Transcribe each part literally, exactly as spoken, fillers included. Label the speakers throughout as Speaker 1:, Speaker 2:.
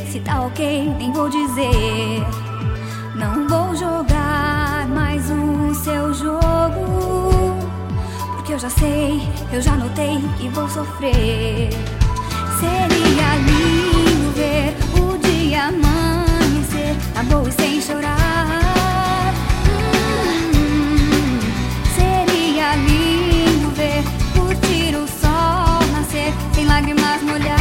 Speaker 1: se tá ok, nem vou dizer. Não vou jogar mais o seu jogo, porque eu já sei, eu já notei que vou sofrer. Seria lindo ver o dia amanhecer na boa e sem chorar. hum, Seria lindo ver, curtir o sol nascer sem lágrimas molhar.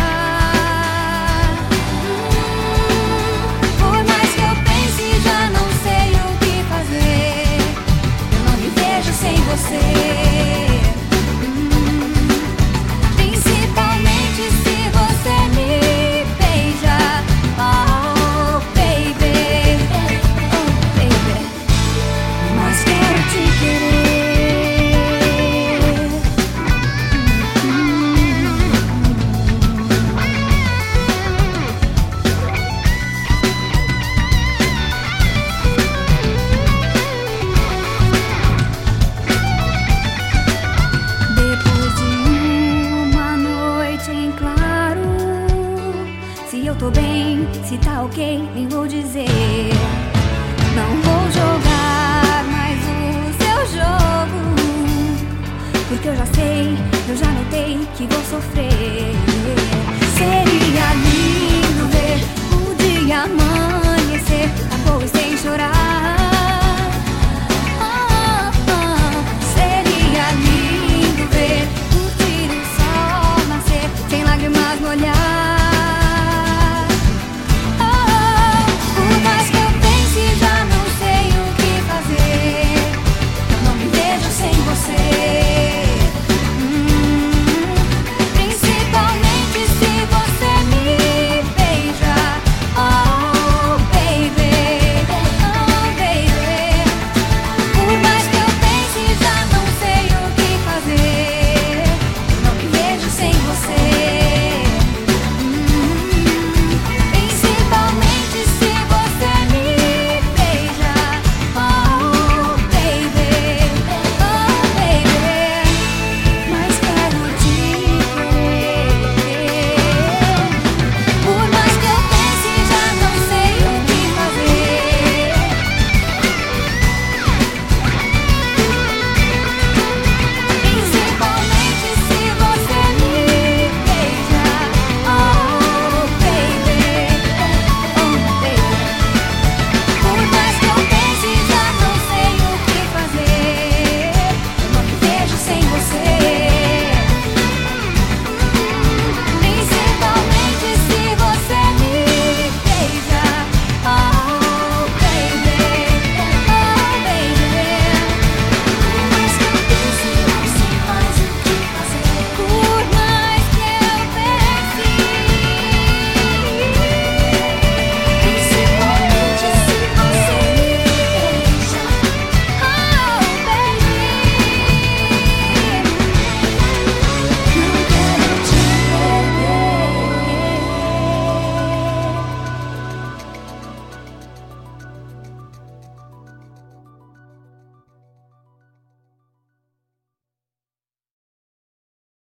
Speaker 1: Se eu tô bem, se tá ok, nem vou dizer. Não vou jogar mais o seu jogo, porque eu já sei, eu já notei que vou sofrer.